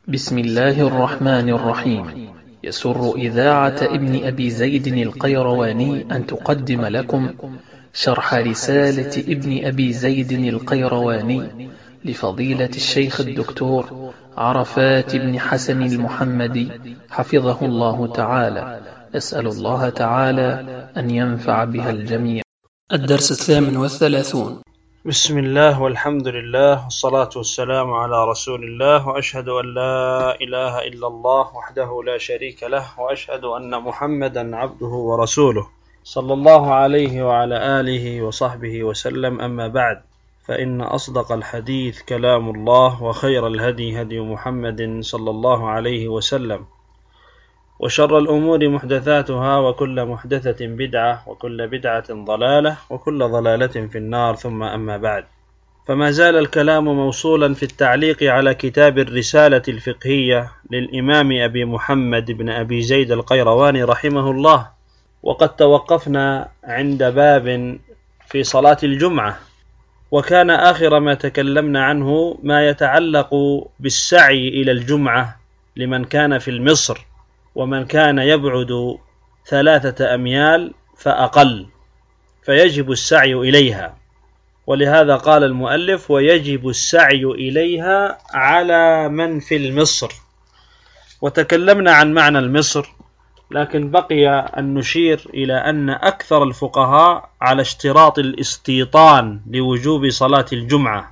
بسم الله الرحمن الرحيم. يسر إذاعة ابن أبي زيد القيرواني أن تقدم لكم شرح رسالة ابن أبي زيد القيرواني لفضيلة الشيخ الدكتور عرفات بن حسن المحمدي حفظه الله تعالى. أسأل الله تعالى أن ينفع بها الجميع. الدرس 38. بسم الله والحمد لله والصلاة والسلام على رسول الله، وأشهد أن لا إله إلا الله وحده لا شريك له، وأشهد أن محمدا عبده ورسوله صلى الله عليه وعلى آله وصحبه وسلم. أما بعد، فإن أصدق الحديث كلام الله، وخير الهدي هدي محمد صلى الله عليه وسلم، وشر الأمور محدثاتها، وكل محدثة بدعة، وكل بدعة ضلالة، وكل ضلالة في النار. ثم أما بعد، فما زال الكلام موصولا في التعليق على كتاب الرسالة الفقهية للإمام أبي محمد بن أبي زيد القيرواني رحمه الله، وقد توقفنا عند باب في صلاة الجمعة، وكان آخر ما تكلمنا عنه ما يتعلق بالسعي إلى الجمعة لمن كان في مصر، ومن كان يبعد 3 أميال فأقل، فيجب السعي إليها. ولهذا قال المؤلف: ويجب السعي إليها على من في المصر. وتكلمنا عن معنى المصر، لكن بقي أن نشير إلى أن أكثر الفقهاء على اشتراط الاستيطان لوجوب صلاة الجمعة،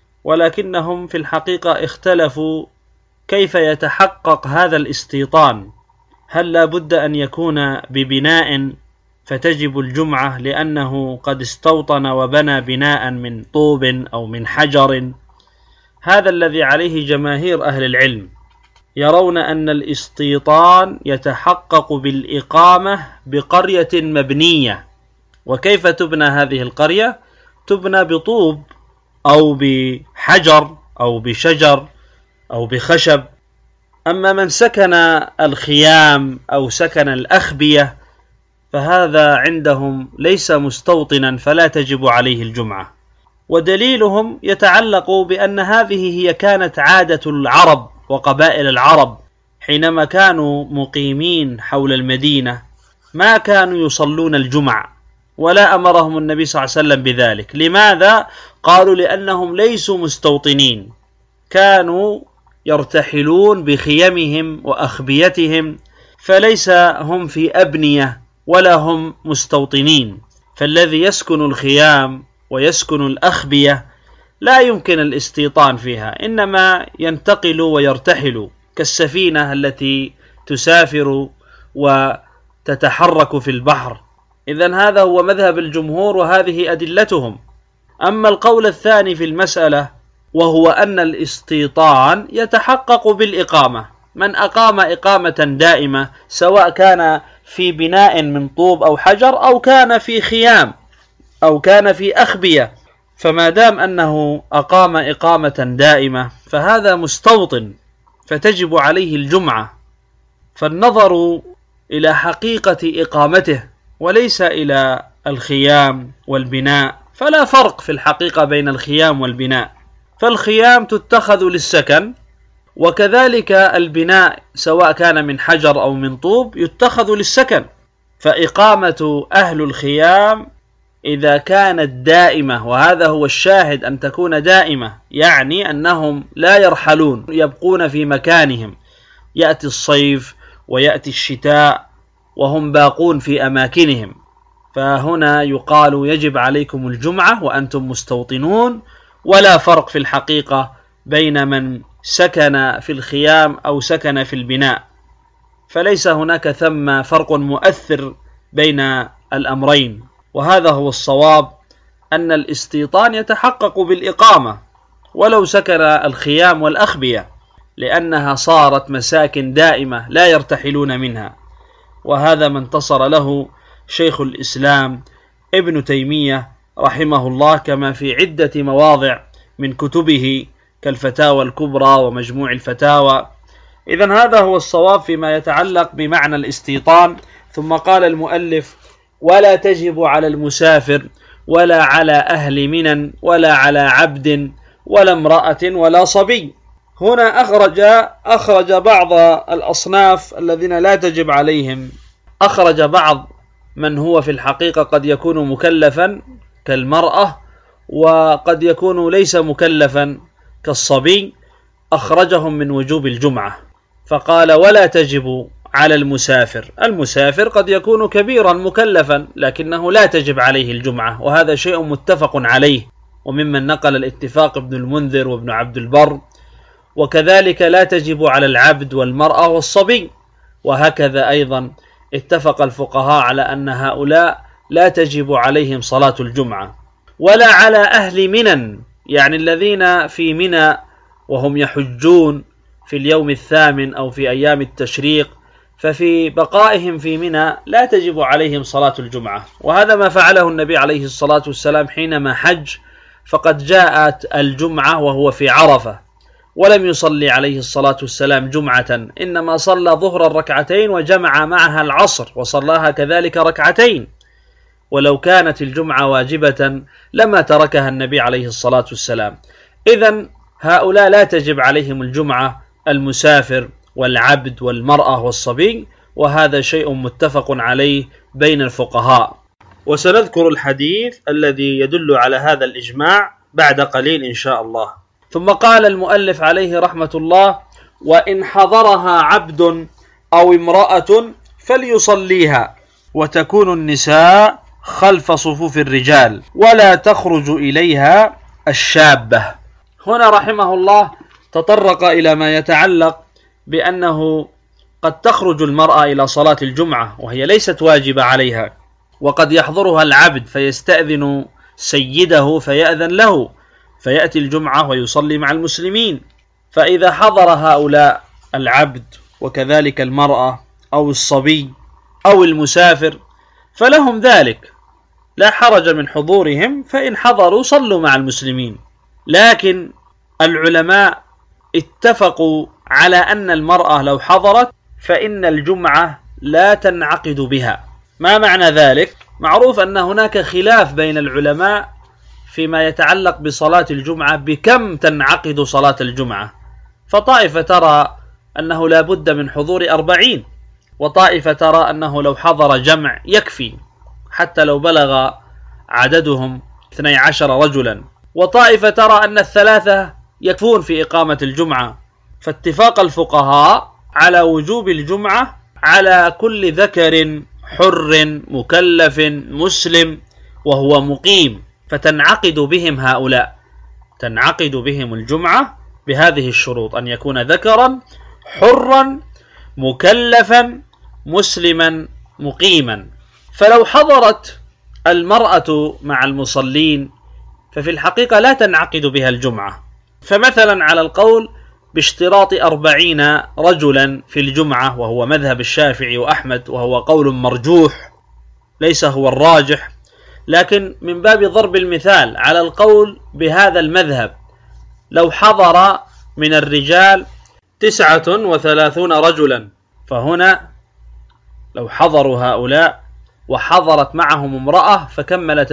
ولكنهم في الحقيقة اختلفوا كيف يتحقق هذا الاستيطان. هل لا بد أن يكون ببناء فتجب الجمعة لأنه قد استوطن وبنى بناء من طوب أو من حجر؟ هذا الذي عليه جماهير أهل العلم، يرون أن الاستيطان يتحقق بالإقامة بقرية مبنية. وكيف تبنى هذه القرية؟ تبنى بطوب أو بحجر أو بشجر أو بخشب. أما من سكن الخيام أو سكن الأخبية فهذا عندهم ليس مستوطنا، فلا تجب عليه الجمعة. ودليلهم يتعلق بأن هذه هي كانت عادة العرب وقبائل العرب حينما كانوا مقيمين حول المدينة، ما كانوا يصلون الجمعة، ولا أمرهم النبي صلى الله عليه وسلم بذلك. لماذا؟ قالوا: لأنهم ليسوا مستوطنين، كانوا يرتحلون بخيمهم وأخبيتهم، فليس هم في أبنية ولا هم مستوطنين. فالذي يسكن الخيام ويسكن الأخبية لا يمكن الاستيطان فيها، إنما ينتقل ويرتحل كالسفينة التي تسافر وتتحرك في البحر. إذن هذا هو مذهب الجمهور، وهذه أدلتهم. أما القول الثاني في المسألة، وهو أن الاستيطان يتحقق بالإقامة. من أقام إقامة دائمة، سواء كان في بناء من طوب أو حجر، أو كان في خيام، أو كان في أخبية، فما دام أنه أقام إقامة دائمة فهذا مستوطن، فتجب عليه الجمعة. فالنظر إلى حقيقة إقامته وليس إلى الخيام والبناء، فلا فرق في الحقيقة بين الخيام والبناء. فالخيام تتخذ للسكن، وكذلك البناء سواء كان من حجر أو من طوب يتخذ للسكن. فإقامة أهل الخيام إذا كانت دائمة، وهذا هو الشاهد أن تكون دائمة، يعني أنهم لا يرحلون، يبقون في مكانهم، يأتي الصيف ويأتي الشتاء وهم باقون في أماكنهم، فهنا يقال: يجب عليكم الجمعة وأنتم مستوطنون. ولا فرق في الحقيقة بين من سكن في الخيام أو سكن في البناء، فليس هناك ثم فرق مؤثر بين الأمرين. وهذا هو الصواب، أن الاستيطان يتحقق بالإقامة ولو سكن الخيام والأخبية، لأنها صارت مساكن دائمة لا يرتحلون منها. وهذا ما انتصر له شيخ الإسلام ابن تيمية رحمه الله، كما في عدة مواضع من كتبه كالفتاوى الكبرى ومجموع الفتاوى. إذن هذا هو الصواب فيما يتعلق بمعنى الاستيطان. ثم قال المؤلف: ولا تجب على المسافر، ولا على أهل منى، ولا على عبد، ولا امرأة، ولا صبي. هنا أخرج بعض الأصناف الذين لا تجب عليهم، أخرج بعض من هو في الحقيقة قد يكون مكلفا كالمرأة، وقد يكون ليس مكلفا كالصبي، أخرجهم من وجوب الجمعة، فقال ولا تجب على المسافر. المسافر قد يكون كبيرا مكلفا لكنه لا تجب عليه الجمعة، وهذا شيء متفق عليه، وممن نقل الاتفاق ابن المنذر وابن عبد البر. وكذلك لا تجب على العبد والمرأة والصبي، وهكذا أيضا اتفق الفقهاء على أن هؤلاء لا تجب عليهم صلاة الجمعة. ولا على أهل منى، يعني الذين في منى وهم يحجون في اليوم الثامن أو في أيام التشريق، ففي بقائهم في منى لا تجب عليهم صلاة الجمعة. وهذا ما فعله النبي عليه الصلاة والسلام حينما حج، فقد جاءت الجمعة وهو في عرفة، ولم يصلي عليه الصلاة والسلام جمعة، إنما صلى ظهر الركعتين وجمع معها العصر وصلاها كذلك ركعتين. ولو كانت الجمعة واجبة لما تركها النبي عليه الصلاة والسلام. إذن هؤلاء لا تجب عليهم الجمعة، المسافر والعبد والمرأة والصبي، وهذا شيء متفق عليه بين الفقهاء. وسنذكر الحديث الذي يدل على هذا الإجماع بعد قليل إن شاء الله. ثم قال المؤلف عليه رحمة الله: وإن حضرها عبد أو امرأة فليصليها، وتكون النساء خلف صفوف الرجال، ولا تخرج إليها الشابة. هنا رحمه الله تطرق إلى ما يتعلق بأنه قد تخرج المرأة إلى صلاة الجمعة وهي ليست واجبة عليها، وقد يحضرها العبد فيستأذن سيده فيأذن له فيأتي الجمعة ويصلي مع المسلمين. فإذا حضر هؤلاء العبد وكذلك المرأة أو الصبي أو المسافر فلهم ذلك، لا حرج من حضورهم، فإن حضروا صلوا مع المسلمين. لكن العلماء اتفقوا على أن المرأة لو حضرت فإن الجمعة لا تنعقد بها. ما معنى ذلك؟ معروف أن هناك خلاف بين العلماء فيما يتعلق بصلاة الجمعة، بكم تنعقد صلاة الجمعة. فطائفة ترى أنه لا بد من حضور 40، وطائفة ترى أنه لو حضر جمع يكفي حتى لو بلغ عددهم 12 رجلا، وطائفة ترى أن 3 يكفون في إقامة الجمعة. فاتفاق الفقهاء على وجوب الجمعة على كل ذكر حر مكلف مسلم وهو مقيم، فتنعقد بهم هؤلاء، تنعقد بهم الجمعة بهذه الشروط: أن يكون ذكرا حرا مكلفا مسلما مقيما. فلو حضرت المرأة مع المصلين ففي الحقيقة لا تنعقد بها الجمعة. فمثلا على القول باشتراط 40 رجلا في الجمعة، وهو مذهب الشافعي وأحمد، وهو قول مرجوح ليس هو الراجح، لكن من باب ضرب المثال على القول بهذا المذهب، لو حضر من الرجال 39 رجلا، فهنا لو حضروا هؤلاء وحضرت معهم امرأة فكملت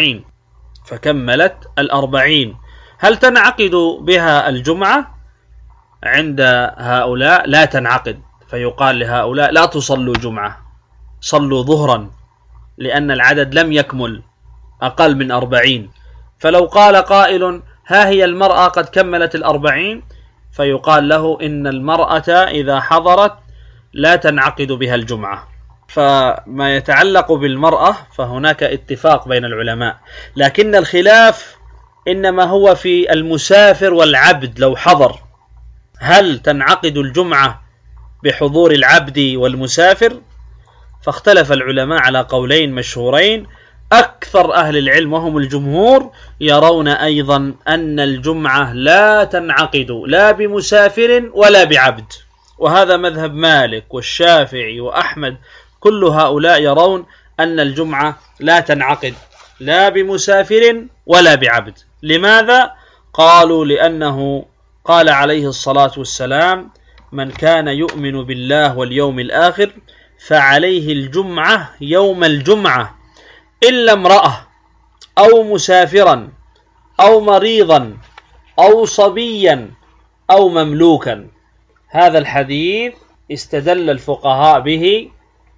40، هل تنعقد بها الجمعة؟ عند هؤلاء لا تنعقد، فيقال لهؤلاء لا تصلوا جمعة، صلوا ظهرا، لأن العدد لم يكمل، أقل من 40. فلو قال قائل ها هي المرأة قد كملت 40، فيقال له إن المرأة إذا حضرت لا تنعقد بها الجمعة. فما يتعلق بالمرأة فهناك اتفاق بين العلماء، لكن الخلاف إنما هو في المسافر والعبد. لو حضر هل تنعقد الجمعة بحضور العبد والمسافر؟ فاختلف العلماء على قولين مشهورين. أكثر أهل العلم وهم الجمهور يرون أيضا أن الجمعة لا تنعقد لا بمسافر ولا بعبد، وهذا مذهب مالك والشافعي وأحمد، كل هؤلاء يرون أن الجمعة لا تنعقد لا بمسافر ولا بعبد. لماذا؟ قالوا لأنه قال عليه الصلاة والسلام: من كان يؤمن بالله واليوم الآخر فعليه الجمعة يوم الجمعة إلا امرأة أو مسافرا أو مريضا أو صبيا أو مملوكا. هذا الحديث استدل الفقهاء به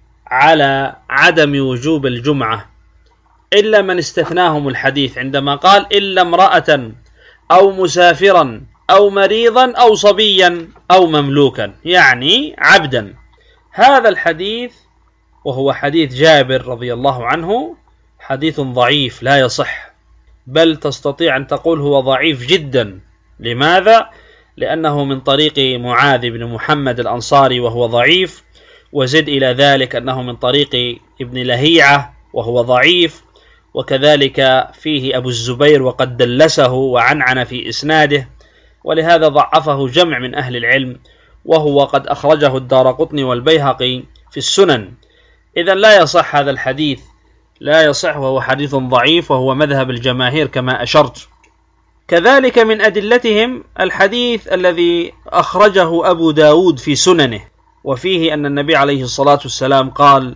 على عدم وجوب الجمعة، إلا من استثناهم الحديث عندما قال إلا امرأة أو مسافرا أو مريضا أو صبيا أو مملوكا، يعني عبدا. هذا الحديث وهو حديث جابر رضي الله عنه حديث ضعيف لا يصح، بل تستطيع أن تقول هو ضعيف جدا. لماذا؟ لأنه من طريق معاذ بن محمد الأنصاري وهو ضعيف، وزد إلى ذلك أنه من طريق ابن لهيعة وهو ضعيف، وكذلك فيه أبو الزبير وقد دلسه وعنعن في إسناده، ولهذا ضعفه جمع من أهل العلم، وهو قد أخرجه الدارقطني والبيهقي في السنن. إذن لا يصح هذا الحديث، لا يصح، وهو حديث ضعيف، وهو مذهب الجماهير كما أشرت. كذلك من أدلتهم الحديث الذي أخرجه أبو داود في سننه، وفيه أن النبي عليه الصلاة والسلام قال: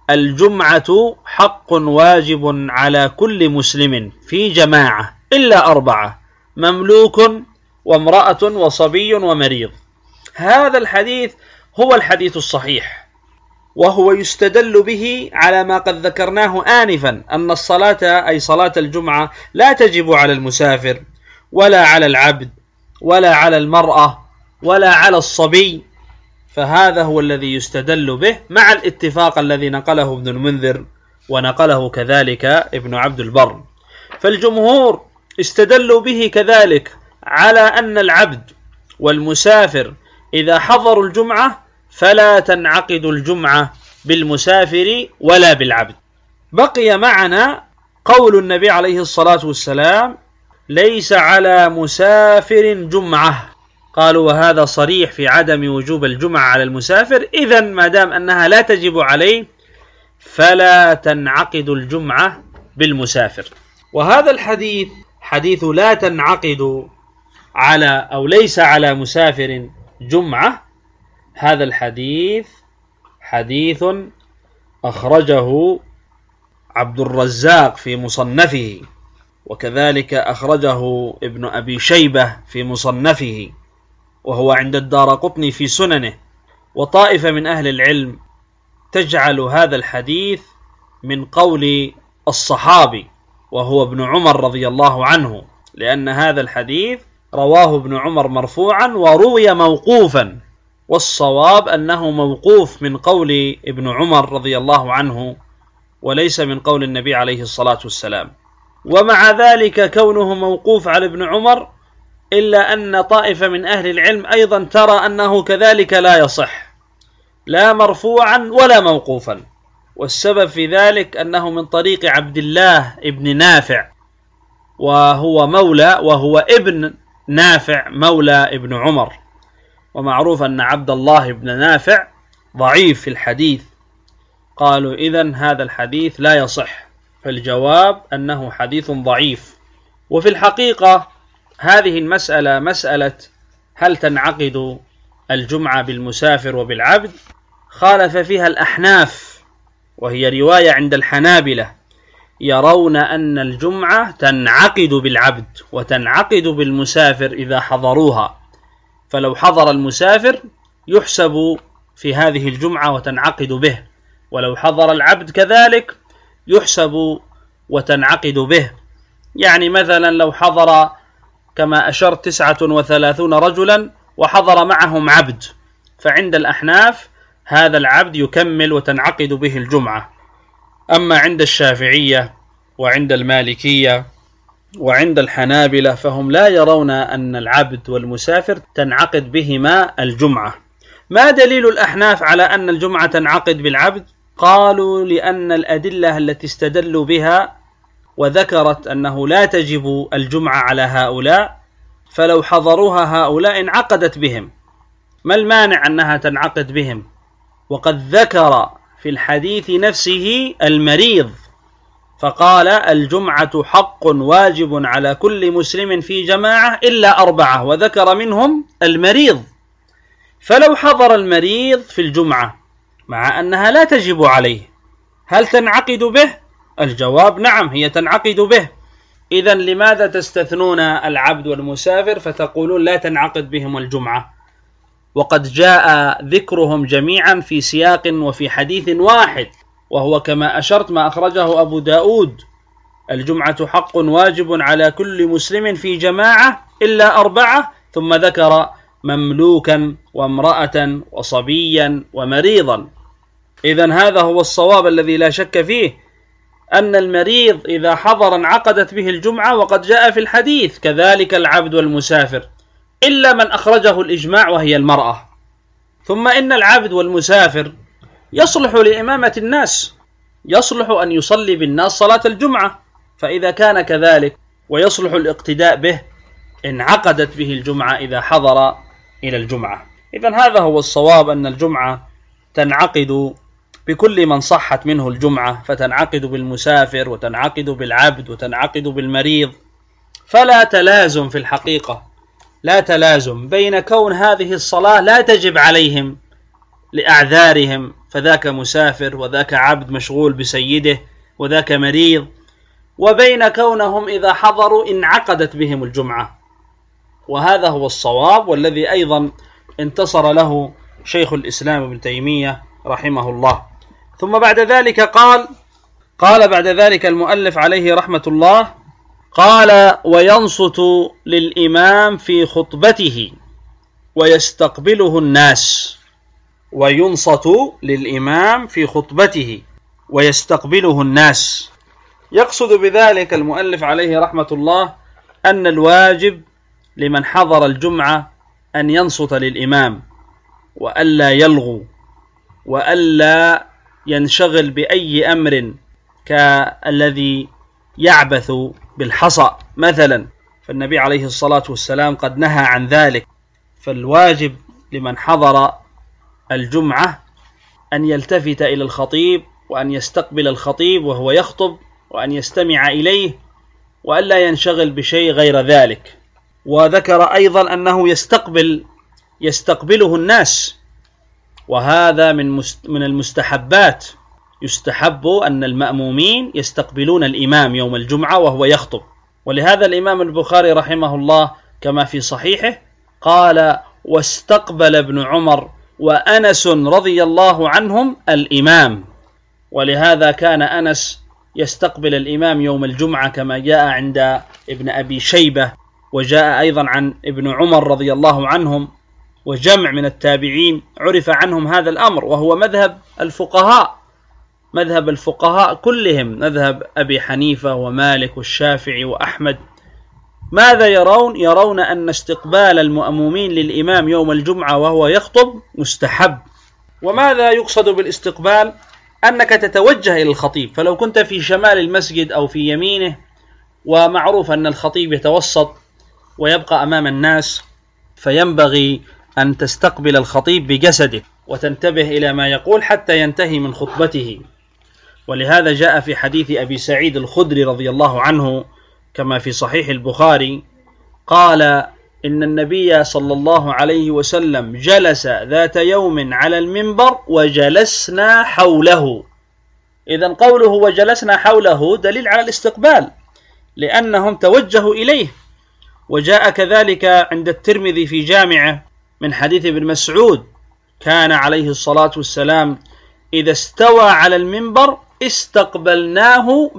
الجمعة حق واجب على كل مسلم في جماعة إلا 4: مملوك وامرأة وصبي ومريض. هذا الحديث هو الحديث الصحيح، وهو يستدل به على ما قد ذكرناه آنفا، أن الصلاة أي صلاة الجمعة لا تجب على المسافر ولا على العبد ولا على المرأة ولا على الصبي، فهذا هو الذي يستدل به، مع الاتفاق الذي نقله ابن المنذر ونقله كذلك ابن عبد البر. فالجمهور استدلوا به كذلك على أن العبد والمسافر إذا حضروا الجمعة فلا تنعقد الجمعة بالمسافر ولا بالعبد. بقي معنا قول النبي عليه الصلاة والسلام: ليس على مسافر جمعة. قالوا وهذا صريح في عدم وجوب الجمعة على المسافر، إذن ما دام أنها لا تجب عليه فلا تنعقد الجمعة بالمسافر. وهذا الحديث حديث لا تنعقد على أو ليس على مسافر جمعة، هذا الحديث حديث أخرجه عبد الرزاق في مصنفه، وكذلك أخرجه ابن أبي شيبة في مصنفه، وهو عند الدارقطني في سننه. وطائفة من أهل العلم تجعل هذا الحديث من قول الصحابي وهو ابن عمر رضي الله عنه، لأن هذا الحديث رواه ابن عمر مرفوعا وروي موقوفا، والصواب أنه موقوف من قول ابن عمر رضي الله عنه وليس من قول النبي عليه الصلاة والسلام. ومع ذلك كونه موقوف على ابن عمر، إلا أن طائفة من أهل العلم أيضا ترى أنه كذلك لا يصح، لا مرفوعا ولا موقوفا. والسبب في ذلك أنه من طريق عبد الله ابن نافع، وهو ابن نافع مولى ابن عمر، ومعروف أن عبد الله ابن نافع ضعيف في الحديث. قالوا إذن هذا الحديث لا يصح، فالجواب أنه حديث ضعيف. وفي الحقيقة هذه المسألة مسألة هل تنعقد الجمعة بالمسافر وبالعبد خالف فيها الأحناف، وهي رواية عند الحنابلة، يرون أن الجمعة تنعقد بالعبد وتنعقد بالمسافر إذا حضروها، فلو حضر المسافر يحسب في هذه الجمعة وتنعقد به، ولو حضر العبد كذلك يحسب وتنعقد به. يعني مثلا لو حضر كما أشرت 39 رجلا وحضر معهم عبد، فعند الأحناف هذا العبد يكمل وتنعقد به الجمعة. أما عند الشافعية وعند المالكية وعند الحنابلة فهم لا يرون أن العبد والمسافر تنعقد بهما الجمعة. ما دليل الأحناف على أن الجمعة تنعقد بالعبد؟ قالوا لأن الأدلة التي استدلوا بها وذكرت أنه لا تجب الجمعة على هؤلاء، فلو حضروها هؤلاء انعقدت بهم. ما المانع أنها تنعقد بهم؟ وقد ذكر في الحديث نفسه المريض، فقال الجمعة حق واجب على كل مسلم في جماعة إلا 4، وذكر منهم المريض. فلو حضر المريض في الجمعة مع أنها لا تجب عليه، هل تنعقد به؟ الجواب نعم، هي تنعقد به، إذن لماذا تستثنون العبد والمسافر فتقولون لا تنعقد بهم الجمعة، وقد جاء ذكرهم جميعا في سياق وفي حديث واحد، وهو كما أشرت ما أخرجه أبو داود: الجمعة حق واجب على كل مسلم في جماعة إلا 4، ثم ذكر مملوكا وامرأة وصبيا ومريضا. إذن هذا هو الصواب الذي لا شك فيه، أن المريض إذا حضر انعقدت به الجمعة، وقد جاء في الحديث كذلك العبد والمسافر، إلا من أخرجه الإجماع وهي المرأة. ثم إن العبد والمسافر يصلح لإمامة الناس، يصلح أن يصلي بالناس صلاة الجمعة، فإذا كان كذلك ويصلح الاقتداء به انعقدت به الجمعة إذا حضر إلى الجمعة. إذن هذا هو الصواب، أن الجمعة تنعقد بكل من صحت منه الجمعة، فتنعقد بالمسافر وتنعقد بالعبد وتنعقد بالمريض، فلا تلازم في الحقيقة، لا تلازم بين كون هذه الصلاة لا تجب عليهم لأعذارهم، فذاك مسافر وذاك عبد مشغول بسيده وذاك مريض، وبين كونهم إذا حضروا انعقدت بهم الجمعة. وهذا هو الصواب، والذي أيضا انتصر له شيخ الإسلام ابن تيمية رحمه الله. ثم بعد ذلك قال بعد ذلك المؤلف عليه رحمة الله، قال: وينصت للإمام في خطبته ويستقبله الناس. وينصت للإمام في خطبته ويستقبله الناس. يقصد بذلك المؤلف عليه رحمة الله أن الواجب لمن حضر الجمعة أن ينصت للإمام، وألا يلغو، وألا ينشغل بأي أمر كالذي يعبث بالحصى مثلا، فالنبي عليه الصلاة والسلام قد نهى عن ذلك. فالواجب لمن حضر الجمعة أن يلتفت إلى الخطيب، وأن يستقبل الخطيب وهو يخطب، وأن يستمع إليه، وألا ينشغل بشيء غير ذلك. وذكر أيضا أنه يستقبله الناس، وهذا من المستحبات. يستحب أن المأمومين يستقبلون الإمام يوم الجمعة وهو يخطب. ولهذا الإمام البخاري رحمه الله كما في صحيحه قال: واستقبل ابن عمر وأنس رضي الله عنهم الإمام. ولهذا كان أنس يستقبل الإمام يوم الجمعة كما جاء عند ابن أبي شيبة، وجاء أيضا عن ابن عمر رضي الله عنهم، وجمع من التابعين عرف عنهم هذا الأمر، وهو مذهب الفقهاء كلهم، مذهب أبي حنيفة ومالك والشافعي وأحمد. ماذا يرون؟ يرون أن استقبال المأمومين للإمام يوم الجمعة وهو يخطب مستحب. وماذا يقصد بالاستقبال؟ أنك تتوجه إلى الخطيب، فلو كنت في شمال المسجد أو في يمينه، ومعروف أن الخطيب يتوسط ويبقى أمام الناس، فينبغي أن تستقبل الخطيب بجسدك وتنتبه إلى ما يقول حتى ينتهي من خطبته. ولهذا جاء في حديث أبي سعيد الخدري رضي الله عنه كما في صحيح البخاري قال: إن النبي صلى الله عليه وسلم جلس ذات يوم على المنبر وجلسنا حوله. إذن قوله وجلسنا حوله دليل على الاستقبال، لأنهم توجهوا إليه. وجاء كذلك عند الترمذي في جامعه من حديث ابن مسعود: كان عليه الصلاة والسلام إذا استوى على المنبر استقبلناه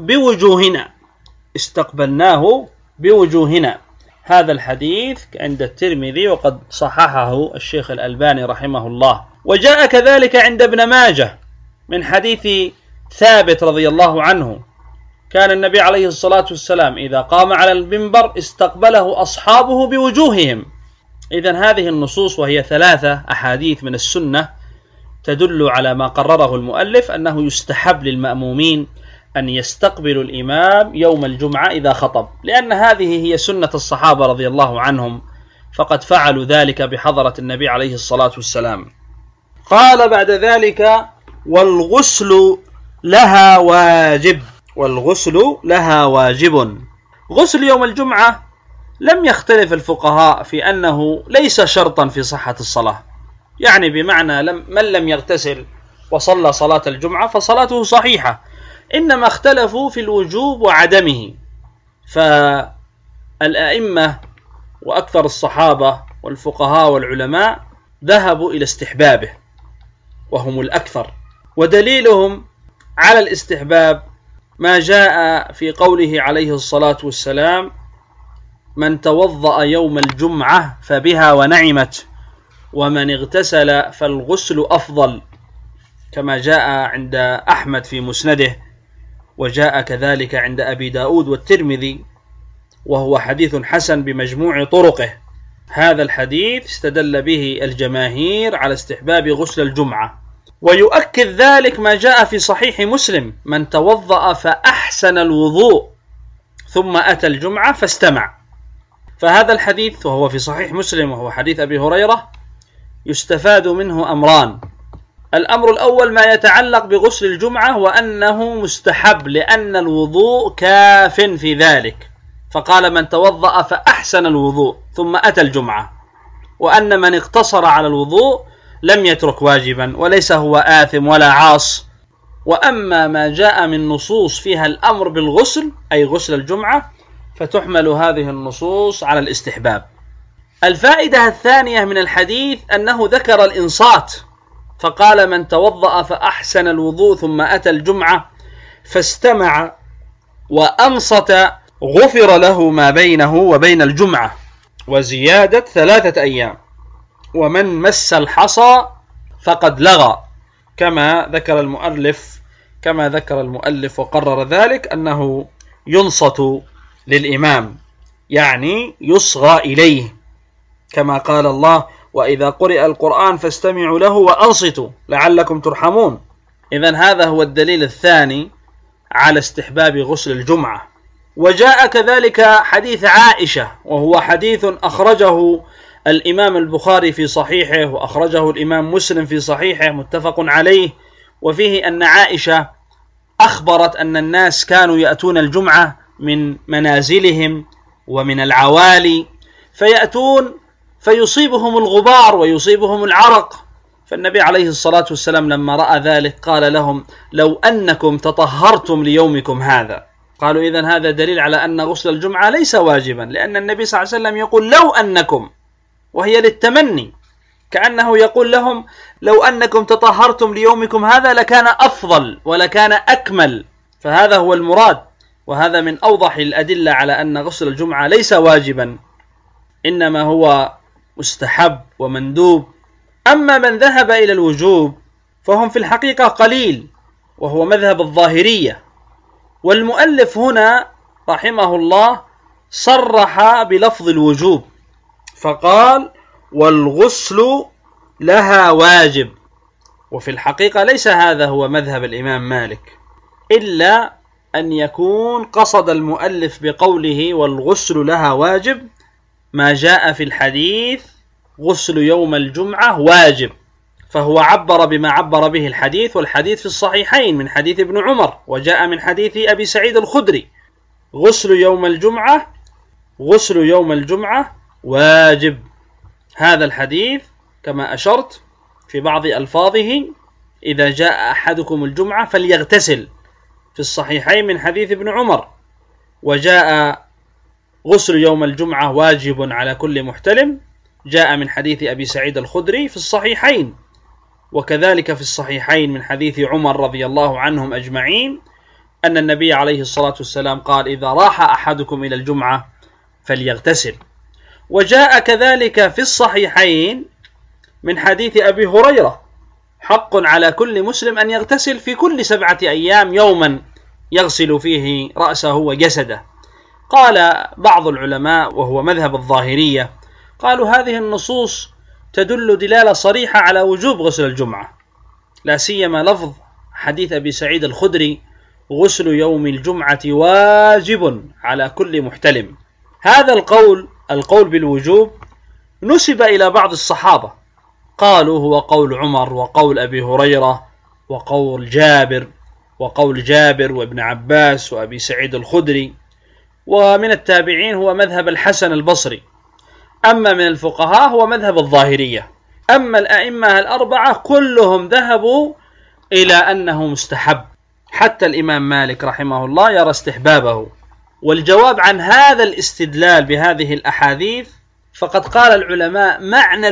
بوجوهنا. هذا الحديث عند الترمذي، وقد صححه الشيخ الألباني رحمه الله. وجاء كذلك عند ابن ماجه من حديث ثابت رضي الله عنه: كان النبي عليه الصلاة والسلام إذا قام على المنبر استقبله أصحابه بوجوههم. إذن هذه النصوص، وهي 3 أحاديث من السنة، تدل على ما قرره المؤلف، أنه يستحب للمأمومين أن يستقبلوا الإمام يوم الجمعة إذا خطب، لأن هذه هي سنة الصحابة رضي الله عنهم، فقد فعلوا ذلك بحضرة النبي عليه الصلاة والسلام. قال بعد ذلك: والغسل لها واجب. غسل يوم الجمعة لم يختلف الفقهاء في أنه ليس شرطا في صحة الصلاة، يعني بمعنى من لم يغتسل وصلى صلاة الجمعة فصلاته صحيحة، إنما اختلفوا في الوجوب وعدمه. فالأئمة وأكثر الصحابة والفقهاء والعلماء ذهبوا إلى استحبابه وهم الأكثر، ودليلهم على الاستحباب ما جاء في قوله عليه الصلاة والسلام: من توضأ يوم الجمعة فبها ونعمت، ومن اغتسل فالغسل أفضل، كما جاء عند أحمد في مسنده، وجاء كذلك عند أبي داود والترمذي، وهو حديث حسن بمجموع طرقه. هذا الحديث استدل به الجماهير على استحباب غسل الجمعة، ويؤكد ذلك ما جاء في صحيح مسلم: من توضأ فأحسن الوضوء ثم أتى الجمعة فاستمع. فهذا الحديث وهو في صحيح مسلم وهو حديث أبي هريرة يستفاد منه أمران. الأمر الأول ما يتعلق بغسل الجمعة وأنه مستحب لأن الوضوء كاف في ذلك، فقال: من توضأ فأحسن الوضوء ثم أتى الجمعة، وأن من اقتصر على الوضوء لم يترك واجبا وليس هو آثم ولا عاص. وأما ما جاء من نصوص فيها الأمر بالغسل أي غسل الجمعة فتحمل هذه النصوص على الاستحباب. الفائدة الثانية من الحديث أنه ذكر الإنصات، فقال: من توضأ فأحسن الوضوء ثم أتى الجمعة فاستمع وأنصت غفر له ما بينه وبين الجمعة، وزيادة 3 أيام، ومن مس الحصى فقد لغى، كما ذكر المؤلف وقرر ذلك أنه ينصت للإمام، يعني يصغى إليه، كما قال الله: وإذا قرئ القرآن فاستمعوا له وأنصتوا لعلكم ترحمون. إذن هذا هو الدليل الثاني على استحباب غسل الجمعة. وجاء كذلك حديث عائشة، وهو حديث أخرجه الإمام البخاري في صحيحه وأخرجه الإمام مسلم في صحيحه متفق عليه، وفيه أن عائشة أخبرت أن الناس كانوا يأتون الجمعة من منازلهم ومن العوالي، فيأتون فيصيبهم الغبار ويصيبهم العرق، فالنبي عليه الصلاة والسلام لما رأى ذلك قال لهم: لو أنكم تطهرتم ليومكم هذا. قالوا: إذن هذا دليل على أن غسل الجمعة ليس واجبا، لأن النبي صلى الله عليه وسلم يقول: لو أنكم، وهي للتمني، كأنه يقول لهم: لو أنكم تطهرتم ليومكم هذا لكان أفضل ولكان أكمل. فهذا هو المراد، وهذا من أوضح الأدلة على أن غسل الجمعة ليس واجبا، إنما هو مستحب ومندوب. أما من ذهب إلى الوجوب فهم في الحقيقة قليل، وهو مذهب الظاهرية. والمؤلف هنا رحمه الله صرح بلفظ الوجوب، فقال: والغسل لها واجب. وفي الحقيقة ليس هذا هو مذهب الإمام مالك، إلا أن يكون قصد المؤلف بقوله والغسل لها واجب ما جاء في الحديث: غسل يوم الجمعة واجب، فهو عبر بما عبر به الحديث، والحديث في الصحيحين من حديث ابن عمر، وجاء من حديث أبي سعيد الخدري: غسل يوم الجمعة واجب. هذا الحديث كما أشرت في بعض ألفاظه: إذا جاء أحدكم الجمعة فليغتسل، في الصحيحين من حديث ابن عمر. وجاء غسل يوم الجمعة واجب على كل محتلم، جاء من حديث أبي سعيد الخدري في الصحيحين، وكذلك في الصحيحين من حديث عمر رضي الله عنهم أجمعين أن النبي عليه الصلاة والسلام قال: إذا راح أحدكم إلى الجمعة فليغتسل. وجاء كذلك في الصحيحين من حديث أبي هريرة: حق على كل مسلم أن يغتسل في كل 7 أيام يوما يغسل فيه رأسه وجسده. قال بعض العلماء وهو مذهب الظاهرية، قالوا: هذه النصوص تدل دلالة صريحة على وجوب غسل الجمعة، لا سيما لفظ حديث أبي سعيد الخدري: غسل يوم الجمعة واجب على كل محتلم. هذا القول بالوجوب نسب إلى بعض الصحابة، قالوا هو قول عمر وقول أبي هريرة وقول جابر وابن عباس وأبي سعيد الخدري، ومن التابعين هو مذهب الحسن البصري. أما من الفقهاء هو مذهب الظاهرية. أما الأئمة الأربعة كلهم ذهبوا إلى أنه مستحب، حتى الإمام مالك رحمه الله يرى استحبابه، والجواب عن هذا الاستدلال بهذه الأحاديث، فقد قال العلماء معنى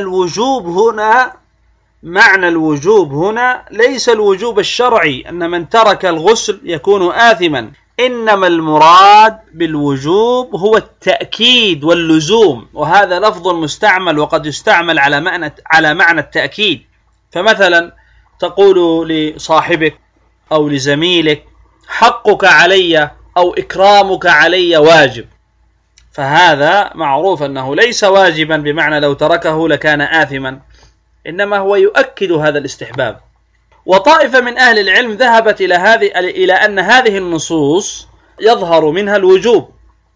الوجوب هنا ليس الوجوب الشرعي أن من ترك الغسل يكون آثما، إنما المراد بالوجوب هو التأكيد واللزوم، وهذا لفظ مستعمل وقد يستعمل على معنى التأكيد. فمثلا تقول لصاحبك أو لزميلك حقك علي أو إكرامك علي واجب، فهذا معروف أنه ليس واجبا بمعنى لو تركه لكان آثما، إنما هو يؤكد هذا الاستحباب. وطائفة من أهل العلم ذهبت إلى أن هذه النصوص يظهر منها الوجوب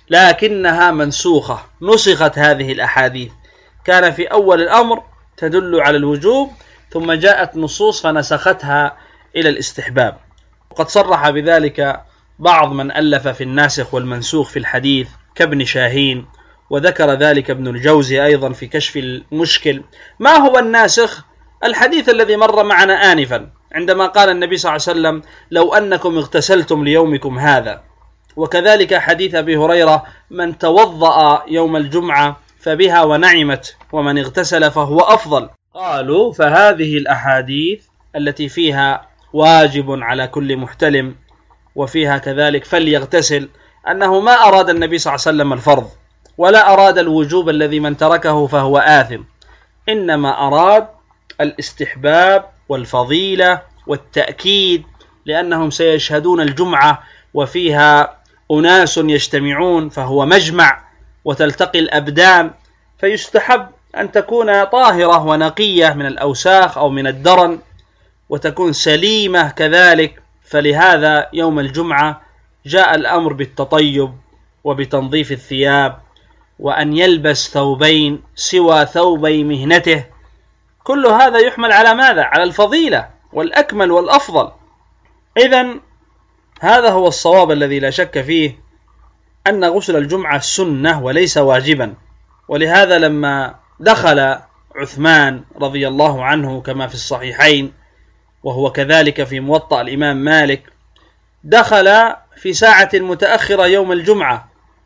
لكنها منسوخة، نسخت هذه الأحاديث، كان في أول الأمر تدل على الوجوب ثم جاءت نصوص فنسختها إلى الاستحباب. وقد صرح بذلك بعض من ألف في الناسخ والمنسوخ في الحديث كابن شاهين، وذكر ذلك ابن الجوزي أيضا في كشف المشكل. ما هو الناسخ؟ الحديث الذي مر معنا آنفا عندما قال النبي صلى الله عليه وسلم لو أنكم اغتسلتم ليومكم هذا، وكذلك حديث أبي هريرة من توضأ يوم الجمعة فبها ونعمت ومن اغتسل فهو أفضل. قالوا فهذه الأحاديث التي فيها واجب على كل محتلم وفيها كذلك فليغتسل، أنه ما أراد النبي صلى الله عليه وسلم الفرض ولا أراد الوجوب الذي من تركه فهو آثم، إنما أراد الاستحباب والفضيلة والتأكيد، لأنهم سيشهدون الجمعة وفيها أناس يجتمعون فهو مجمع وتلتقي الأبدان، فيستحب أن تكون طاهرة ونقية من الأوساخ أو من الدرن وتكون سليمة كذلك. فلهذا يوم الجمعة جاء الأمر بالتطيب وبتنظيف الثياب وأن يلبس ثوبين سوى ثوبي مهنته. كل هذا يحمل على ماذا؟ على الفضيلة والأكمل والأفضل. إذن هذا هو الصواب الذي لا شك فيه، أن غسل الجمعة سنة وليس واجبا. ولهذا لما دخل عثمان رضي الله عنه كما في الصحيحين وهو كذلك في موطأ الإمام مالك، دخل في ساعة متأخرة يوم الجمعة،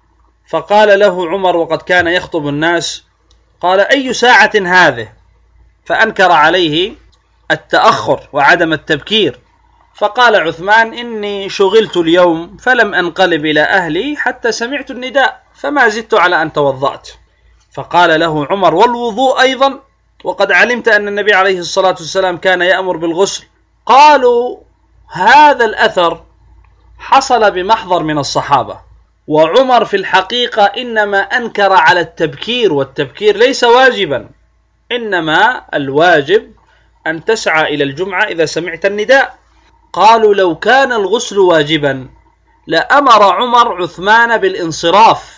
فقال له عمر وقد كان يخطب الناس، قال أي ساعة هذه؟ فأنكر عليه التأخر وعدم التبكير، فقال عثمان إني شغلت اليوم فلم أنقلب إلى أهلي حتى سمعت النداء فما زدت على أن توضأت. فقال له عمر والوضوء أيضا وقد علمت أن النبي عليه الصلاة والسلام كان يأمر بالغسل؟ قالوا هذا الأثر حصل بمحضر من الصحابة، وعمر في الحقيقة إنما أنكر على التبكير، والتبكير ليس واجبا، إنما الواجب أن تسعى إلى الجمعة إذا سمعت النداء. قالوا لو كان الغسل واجبا لأمر عمر عثمان بالانصراف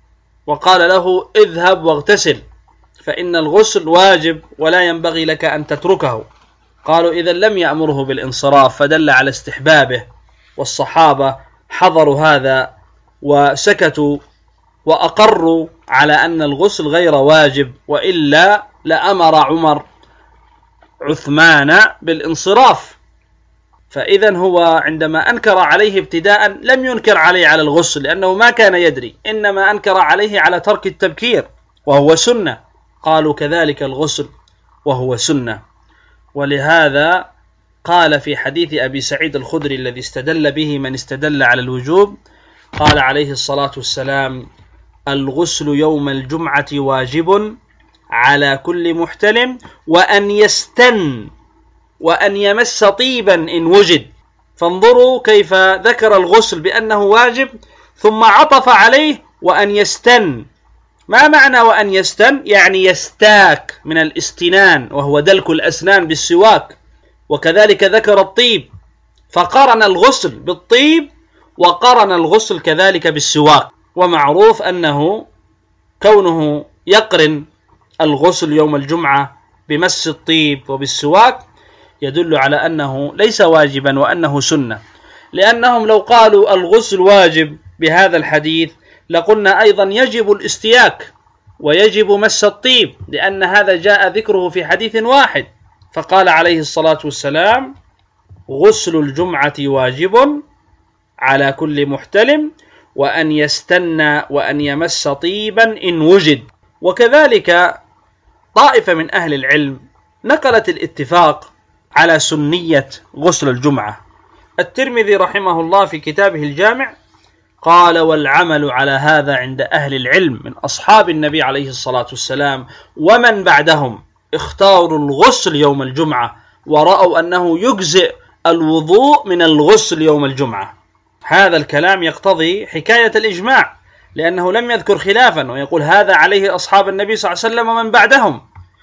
وقال له اذهب واغتسل، فإن الغسل واجب ولا ينبغي لك أن تتركه. قالوا إذا لم يأمره بالانصراف، فدل على استحبابه، والصحابة حضروا هذا وسكتوا وأقروا على أن الغسل غير واجب، وإلا لأمر عمر عثمان بالانصراف. فإذا هو عندما أنكر عليه ابتداء لم ينكر عليه على الغسل لأنه ما كان يدري، إنما أنكر عليه على ترك التبكير وهو سنة. قالوا كذلك الغسل وهو سنة. ولهذا قال في حديث أبي سعيد الخدري الذي استدل به من استدل على الوجوب، قال عليه الصلاة والسلام الغسل يوم الجمعة واجب على كل محتلم وأن يستن وأن يمس طيبا إن وجد. فانظروا كيف ذكر الغسل بأنه واجب ثم عطف عليه وأن يستن. ما معنى وأن يستن؟ يعني يستاك من الاستنان وهو دلك الأسنان بالسواك. وكذلك ذكر الطيب فقرن الغسل بالطيب وقرن الغسل كذلك بالسواك. ومعروف أنه كونه يقرن الغسل يوم الجمعة بمس الطيب وبالسواك يدل على أنه ليس واجبا وأنه سنة، لأنهم لو قالوا الغسل واجب بهذا الحديث لقلنا أيضا يجب الاستياك ويجب مس الطيب، لأن هذا جاء ذكره في حديث واحد. فقال عليه الصلاة والسلام غسل الجمعة واجب على كل محتلم وأن يستنى وأن يمس طيبا إن وجد. وكذلك طائفة من أهل العلم نقلت الاتفاق على سنية غسل الجمعة. الترمذي رحمه الله في كتابه الجامع قال: والعمل على هذا عند أهل العلم من أصحاب النبي عليه الصلاة والسلام ومن بعدهم اختاروا الغسل يوم الجمعة، ورأوا أنه يجزئ الوضوء من الغسل يوم الجمعة. هذا الكلام يقتضي حكاية الإجماع، لأنه لم يذكر خلافا، ويقول هذا عليه أصحاب النبي صلى الله عليه وسلم ومن بعدهم.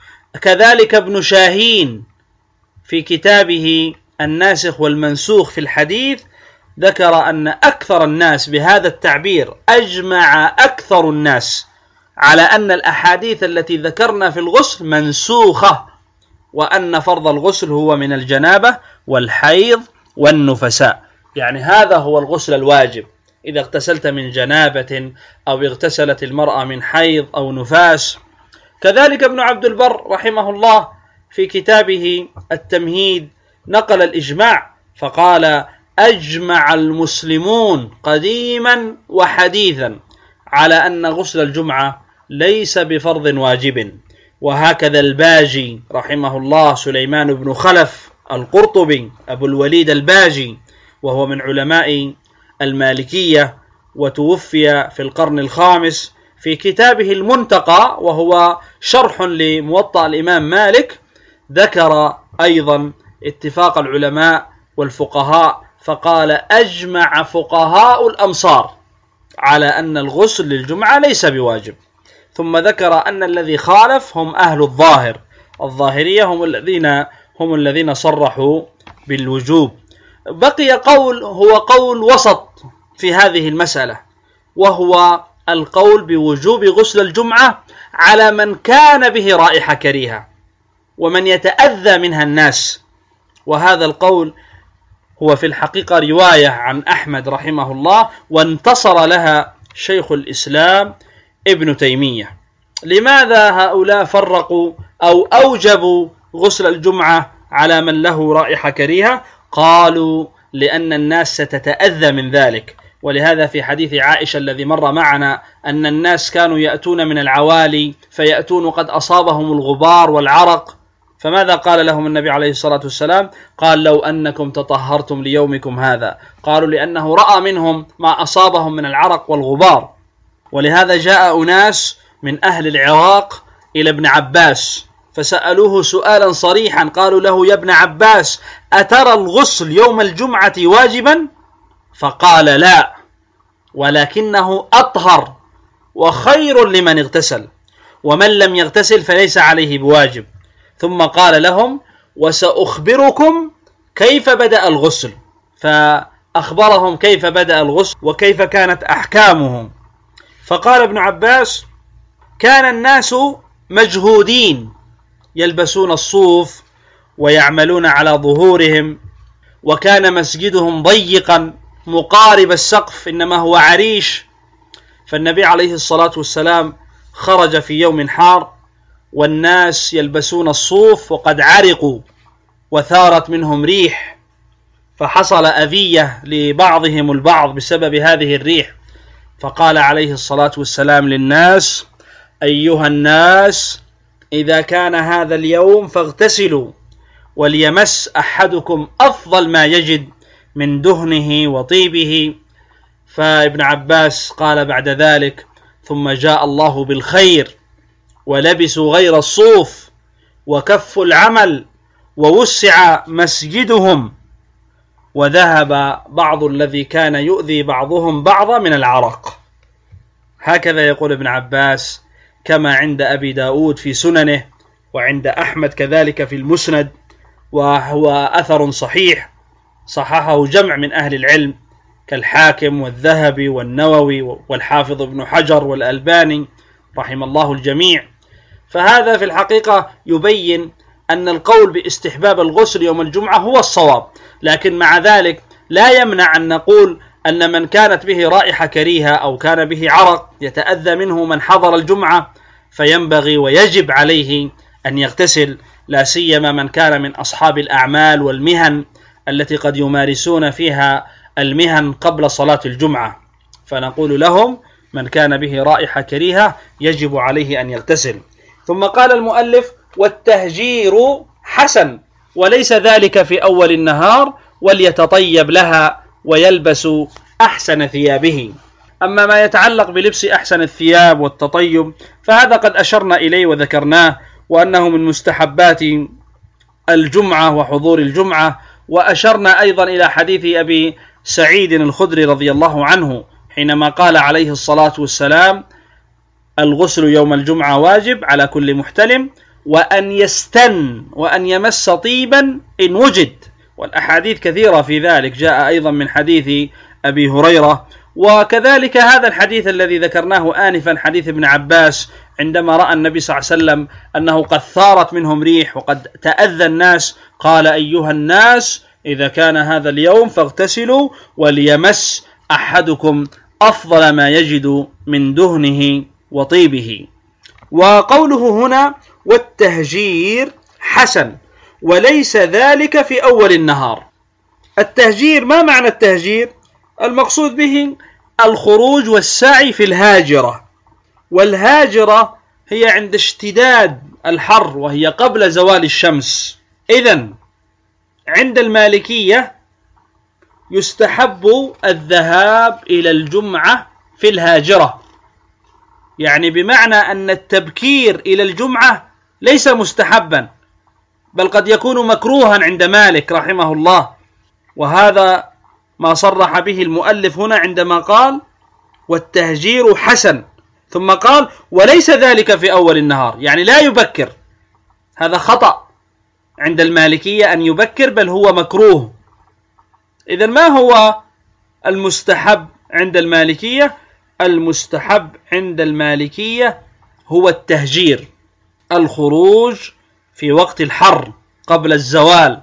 كذلك ابن شاهين في كتابه الناسخ والمنسوخ في الحديث ذكر أن أكثر الناس بهذا التعبير أجمع أكثر الناس على أن الأحاديث التي ذكرنا في الغسل منسوخة، وأن فرض الغسل هو من الجنابة والحيض والنفساء. يعني هذا هو الغسل الواجب، إذا اغتسلت من جنابة أو اغتسلت المرأة من حيض أو نفاس. كذلك ابن عبد البر رحمه الله في كتابه التمهيد نقل الإجماع فقال: أجمع المسلمون قديما وحديثا على أن غسل الجمعة ليس بفرض واجب. وهكذا الباجي رحمه الله سليمان بن خلف القرطبي أبو الوليد الباجي، وهو من علماء المالكية وتوفي في القرن الخامس، في كتابه المنتقى وهو شرح لموطأ الإمام مالك ذكر أيضا اتفاق العلماء والفقهاء، فقال: أجمع فقهاء الأمصار على أن الغسل للجمعة ليس بواجب. ثم ذكر أن الذي خالف هم أهل الظاهر، الظاهرية هم الذين صرحوا بالوجوب. بقي قول هو قول وسط في هذه المسألة، وهو القول بوجوب غسل الجمعة على من كان به رائحة كريهة ومن يتأذى منها الناس. وهذا القول هو في الحقيقة رواية عن أحمد رحمه الله، وانتصر لها شيخ الإسلام ابن تيمية. لماذا هؤلاء فرقوا أو أوجبوا غسل الجمعة على من له رائحة كريهة؟ قالوا: لأن الناس ستتأذى من ذلك. ولهذا في حديث عائشة الذي مر معنا أن الناس كانوا يأتون من العوالي فيأتون قد أصابهم الغبار والعرق، فماذا قال لهم النبي عليه الصلاة والسلام؟ قال: لو أنكم تطهرتم ليومكم هذا. قالوا: لأنه رأى منهم ما أصابهم من العرق والغبار. ولهذا جاء أناس من أهل العراق إلى ابن عباس فسألوه سؤالا صريحا، قالوا له: يا ابن عباس، أترى الغسل يوم الجمعة واجبا؟ فقال: لا، ولكنه أطهر وخير لمن اغتسل، ومن لم يغتسل فليس عليه بواجب. ثم قال لهم: وسأخبركم كيف بدأ الغسل. فأخبرهم كيف بدأ الغسل وكيف كانت أحكامه. فقال ابن عباس: كان الناس مجهودين يلبسون الصوف ويعملون على ظهورهم، وكان مسجدهم ضيقا مقارب السقف، إنما هو عريش. فالنبي عليه الصلاة والسلام خرج في يوم حار والناس يلبسون الصوف وقد عرقوا وثارت منهم ريح، فحصل أذية لبعضهم البعض بسبب هذه الريح. فقال عليه الصلاة والسلام للناس: أيها الناس، إذا كان هذا اليوم فاغتسلوا، وليمس أحدكم أفضل ما يجد من دهنه وطيبه. فابن عباس قال بعد ذلك: ثم جاء الله بالخير ولبسوا غير الصوف وكفوا العمل ووسع مسجدهم، وذهب بعض الذي كان يؤذي بعضهم بعضا من العرق. هكذا يقول ابن عباس، كما عند أبي داود في سننه، وعند أحمد كذلك في المسند، وهو أثر صحيح صححه جمع من أهل العلم كالحاكم والذهبي والنووي والحافظ ابن حجر والألباني رحم الله الجميع. فهذا في الحقيقة يبين أن القول باستحباب الغسل يوم الجمعة هو الصواب، لكن مع ذلك لا يمنع أن نقول أن من كانت به رائحة كريهة أو كان به عرق يتأذى منه من حضر الجمعة فينبغي ويجب عليه أن يغتسل، لا سيما من كان من أصحاب الأعمال والمهن التي قد يمارسون فيها المهن قبل صلاة الجمعة. فنقول لهم من كان به رائحة كريهة يجب عليه أن يغتسل. ثم قال المؤلف: والتهجير حسن، وليس ذلك في أول النهار، وليتطيب لها ويلبس أحسن ثيابه. أما ما يتعلق بلبس أحسن الثياب والتطيب فهذا قد أشرنا إليه وذكرناه، وأنه من مستحبات الجمعة وحضور الجمعة. وأشرنا أيضا إلى حديث أبي سعيد الخدري رضي الله عنه حينما قال عليه الصلاة والسلام: الغسل يوم الجمعة واجب على كل محتلم، وأن يستن وأن يمس طيبا إن وجد. والأحاديث كثيرة في ذلك، جاء أيضا من حديث أبي هريرة، وكذلك هذا الحديث الذي ذكرناه آنفا حديث ابن عباس عندما رأى النبي صلى الله عليه وسلم أنه قد ثارت منهم ريح وقد تأذى الناس، قال: أيها الناس إذا كان هذا اليوم فاغتسلوا وليمس أحدكم أفضل ما يجد من دهنه وطيبه. وقوله هنا: والتهجير حسن، وليس ذلك في أول النهار. التهجير، ما معنى التهجير؟ المقصود به الخروج والسعي في الهاجرة، والهاجرة هي عند اشتداد الحر وهي قبل زوال الشمس. إذن عند المالكية يستحب الذهاب إلى الجمعة في الهاجرة، يعني بمعنى أن التبكير إلى الجمعة ليس مستحبا، بل قد يكون مكروها عند مالك رحمه الله. وهذا ما صرح به المؤلف هنا عندما قال: والتهجير حسن، ثم قال: وليس ذلك في أول النهار، يعني لا يبكر. هذا خطأ عند المالكية أن يبكر، بل هو مكروه. إذن ما هو المستحب عند المالكية؟ المستحب عند المالكية هو التهجير، الخروج في وقت الحر قبل الزوال.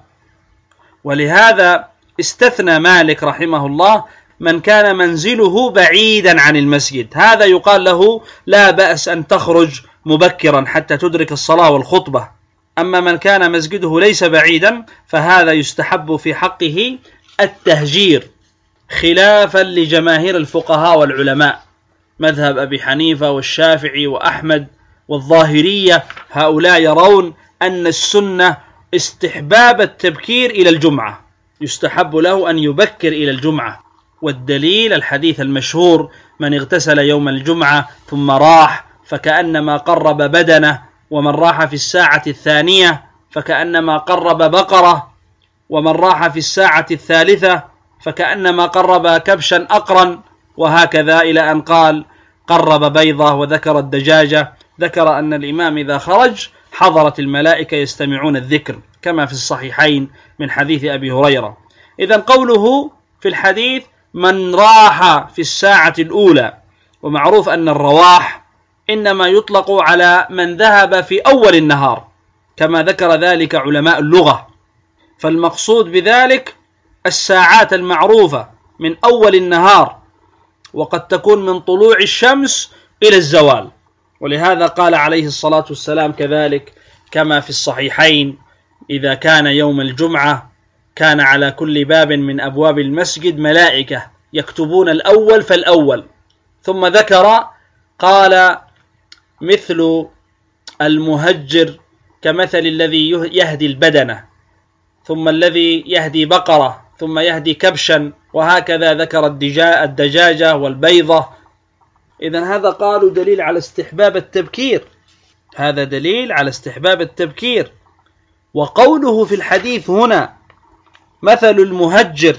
ولهذا استثنى مالك رحمه الله من كان منزله بعيدا عن المسجد، هذا يقال له لا بأس أن تخرج مبكرا حتى تدرك الصلاة والخطبة. أما من كان مسجده ليس بعيدا فهذا يستحب في حقه التهجير، خلافا لجماهير الفقهاء والعلماء، مذهب أبي حنيفة والشافعي وأحمد والظاهرية. هؤلاء يرون أن السنة استحباب التبكير إلى الجمعة، يستحب له أن يبكر إلى الجمعة. والدليل الحديث المشهور: من اغتسل يوم الجمعة ثم راح فكأنما قرب بدنه، ومن راح في الساعة الثانية فكأنما قرب بقرة، ومن راح في الساعة الثالثة فكأنما قرب كبشا أقرا، وهكذا إلى أن قال قرب بيضة وذكر الدجاجة. ذكر أن الإمام إذا خرج حضرت الملائكة يستمعون الذكر، كما في الصحيحين من حديث أبي هريرة. إذن قوله في الحديث: من راح في الساعة الأولى، ومعروف أن الرواح إنما يطلق على من ذهب في أول النهار، كما ذكر ذلك علماء اللغة. فالمقصود بذلك الساعات المعروفة من أول النهار، وقد تكون من طلوع الشمس إلى الزوال. ولهذا قال عليه الصلاة والسلام كذلك كما في الصحيحين: إذا كان يوم الجمعة كان على كل باب من أبواب المسجد ملائكة يكتبون الأول فالأول. ثم ذكر قال: مثل المهجر كمثل الذي يهدي البدنة، ثم الذي يهدي بقرة، ثم يهدي كبشا، وهكذا ذكر الدجاجة والبيضة. إذن هذا قالوا دليل على استحباب التبكير، هذا دليل على استحباب التبكير. وقوله في الحديث هنا: مثل المهجر،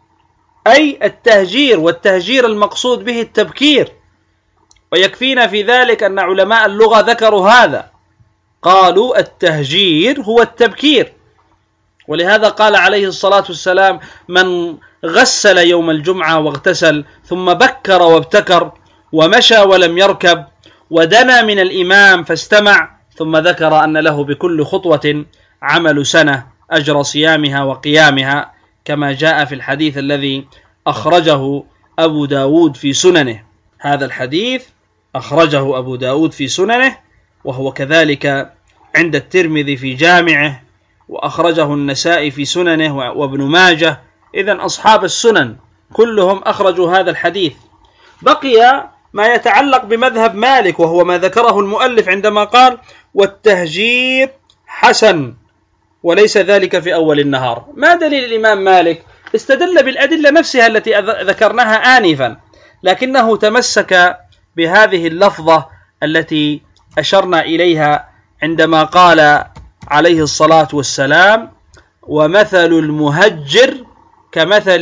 أي التهجير، والتهجير المقصود به التبكير. ويكفينا في ذلك أن علماء اللغة ذكروا هذا، قالوا التهجير هو التبكير. ولهذا قال عليه الصلاة والسلام: من غسل يوم الجمعة واغتسل ثم بكر وابتكر ومشى ولم يركب ودنا من الإمام فاستمع، ثم ذكر أن له بكل خطوة عمل سنة أجر صيامها وقيامها، كما جاء في الحديث الذي أخرجه أبو داود في سننه. هذا الحديث أخرجه أبو داود في سننه، وهو كذلك عند الترمذي في جامعه، وأخرجه النسائي في سننه وابن ماجه. إذن أصحاب السنن كلهم أخرجوا هذا الحديث. بقي ما يتعلق بمذهب مالك، وهو ما ذكره المؤلف عندما قال والتهجير حسن وليس ذلك في أول النهار. ما دليل الإمام مالك؟ استدل بالأدلة نفسها التي ذكرناها آنفا، لكنه تمسك بهذه اللفظة التي أشرنا إليها عندما قال عليه الصلاة والسلام ومثل المهجر كمثل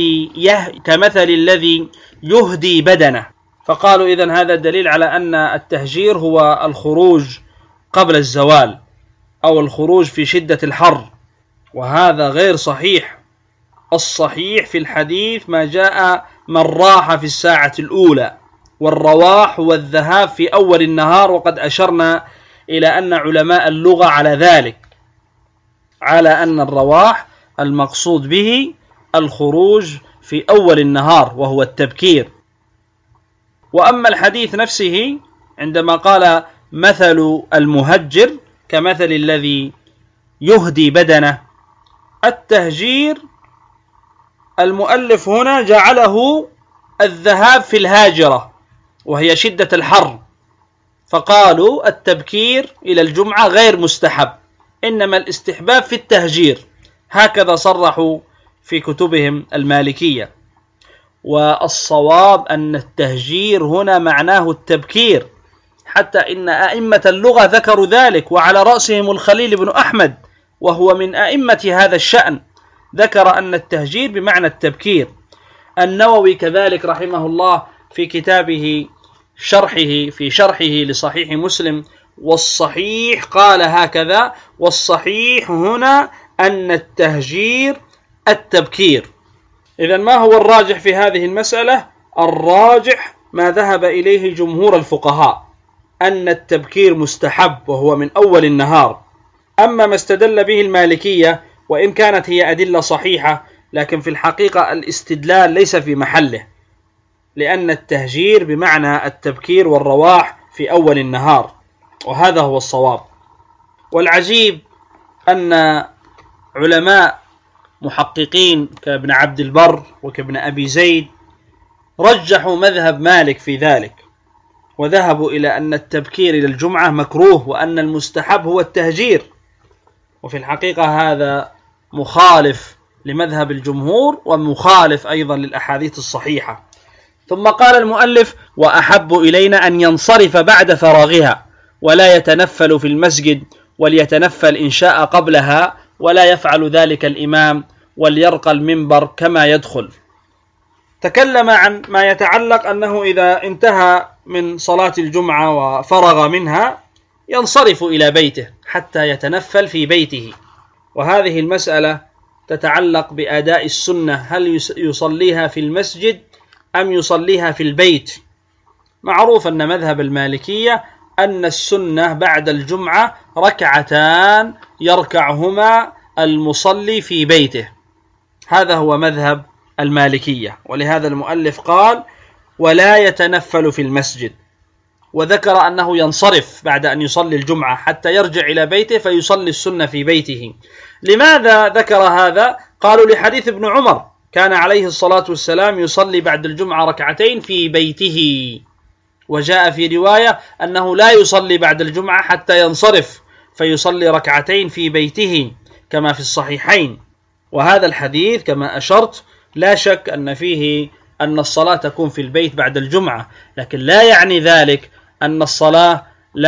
الذي يهدي بدنه. فقالوا إذن هذا الدليل على أن التهجير هو الخروج قبل الزوال أو الخروج في شدة الحر، وهذا غير صحيح. الصحيح في الحديث ما جاء من راح في الساعة الأولى، والرواح هو الذهاب في أول النهار، وقد أشرنا إلى أن علماء اللغة على ذلك، على أن الرواح المقصود به الخروج في أول النهار وهو التبكير. وأما الحديث نفسه عندما قال مثل المهجر كمثل الذي يهدي بدنه، التهجير المؤلف هنا جعله الذهاب في الهاجرة وهي شدة الحر، فقالوا التبكير إلى الجمعة غير مستحب، إنما الاستحباب في التهجير. هكذا صرحوا في كتبهم المالكية. والصواب أن التهجير هنا معناه التبكير، حتى إن أئمة اللغة ذكروا ذلك، وعلى رأسهم الخليل بن أحمد وهو من أئمة هذا الشأن، ذكر أن التهجير بمعنى التبكير. النووي كذلك رحمه الله في كتابه في شرحه لصحيح مسلم والصحيح قال هكذا: والصحيح هنا أن التهجير التبكير. إذن ما هو الراجح في هذه المسألة؟ الراجح ما ذهب إليه جمهور الفقهاء، أن التبكير مستحب وهو من أول النهار. أما ما استدل به المالكية وإن كانت هي أدلة صحيحة، لكن في الحقيقة الاستدلال ليس في محله، لأن التهجير بمعنى التبكير والرواح في أول النهار، وهذا هو الصواب. والعجيب أن علماء محققين كابن عبد البر وكابن أبي زيد رجحوا مذهب مالك في ذلك، وذهبوا إلى أن التبكير إلى الجمعة مكروه، وأن المستحب هو التهجير. وفي الحقيقة هذا مخالف لمذهب الجمهور، ومخالف أيضا للأحاديث الصحيحة. ثم قال المؤلف: وأحب إلينا أن ينصرف بعد فراغها، ولا يتنفل في المسجد، وليتنفل إن شاء قبلها، ولا يفعل ذلك الإمام، وليرقى المنبر كما يدخل. تكلم عن ما يتعلق أنه إذا انتهى من صلاة الجمعة وفرغ منها ينصرف إلى بيته حتى يتنفل في بيته. وهذه المسألة تتعلق بأداء السنة، هل يصليها في المسجد أم يصليها في البيت؟ معروف أن مذهب المالكية أن السنة بعد الجمعة ركعتان يركعهما المصلي في بيته، هذا هو مذهب المالكية. ولهذا المؤلف قال: ولا يتنفل في المسجد، وذكر أنه ينصرف بعد أن يصلي الجمعة حتى يرجع إلى بيته فيصلي السنة في بيته. لماذا ذكر هذا؟ قالوا لحديث ابن عمر كان عليه الصلاة والسلام يصلي بعد الجمعة ركعتين في بيته، وجاء في رواية أنه لا يصلي بعد الجمعة حتى ينصرف فيصلي ركعتين في بيته كما في الصحيحين. وهذا الحديث كما أشرت لا شك أن فيه أن الصلاة تكون في البيت بعد الجمعة، لكن لا يعني ذلك أن الصلاة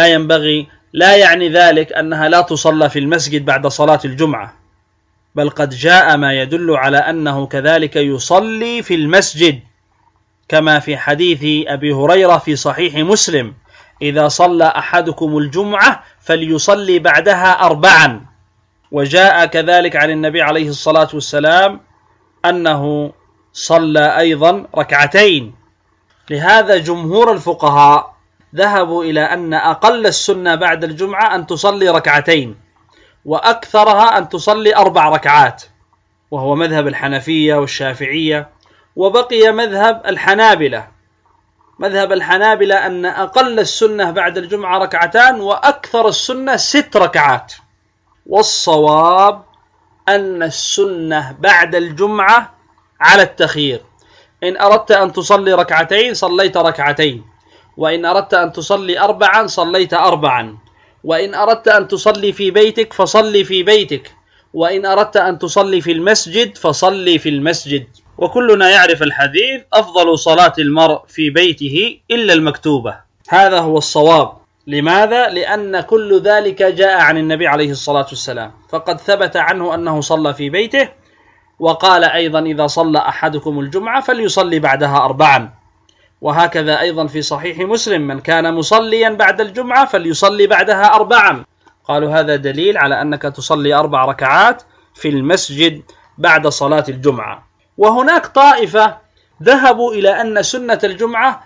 لا يعني ذلك أنها لا تصلى في المسجد بعد صلاة الجمعة، بل قد جاء ما يدل على أنه كذلك يصلي في المسجد، كما في حديث أبي هريرة في صحيح مسلم: إذا صلى أحدكم الجمعة فليصلي بعدها 4. وجاء كذلك عن النبي عليه الصلاة والسلام أنه صلى أيضا ركعتين. لهذا جمهور الفقهاء ذهبوا إلى أن أقل السنة بعد الجمعة أن تصلي ركعتين، وأكثرها أن تصلي 4 ركعات، وهو مذهب الحنفية والشافعية. وبقي مذهب الحنابلة. مذهب الحنابلة أن أقل السنة بعد الجمعة 2 ركعات، وأكثر السنة 6 ركعات. والصواب أن السنة بعد الجمعة على التخيير، إن أردت أن تصلي ركعتين صليت ركعتين، وإن أردت أن تصلي 4 صليت 4، وإن أردت أن تصلي في بيتك فصلي في بيتك، وإن أردت أن تصلي في المسجد فصلي في المسجد. وكلنا يعرف الحديث: أفضل صلاة المرء في بيته إلا المكتوبة. هذا هو الصواب. لماذا؟ لأن كل ذلك جاء عن النبي عليه الصلاة والسلام، فقد ثبت عنه أنه صلى في بيته، وقال أيضا: إذا صلى أحدكم الجمعة فليصلي بعدها 4. وهكذا أيضا في صحيح مسلم: من كان مصليا بعد الجمعة فليصلي بعدها 4. قالوا هذا دليل على أنك تصلي 4 ركعات في المسجد بعد صلاة الجمعة. وهناك طائفة ذهبوا إلى أن سنة الجمعة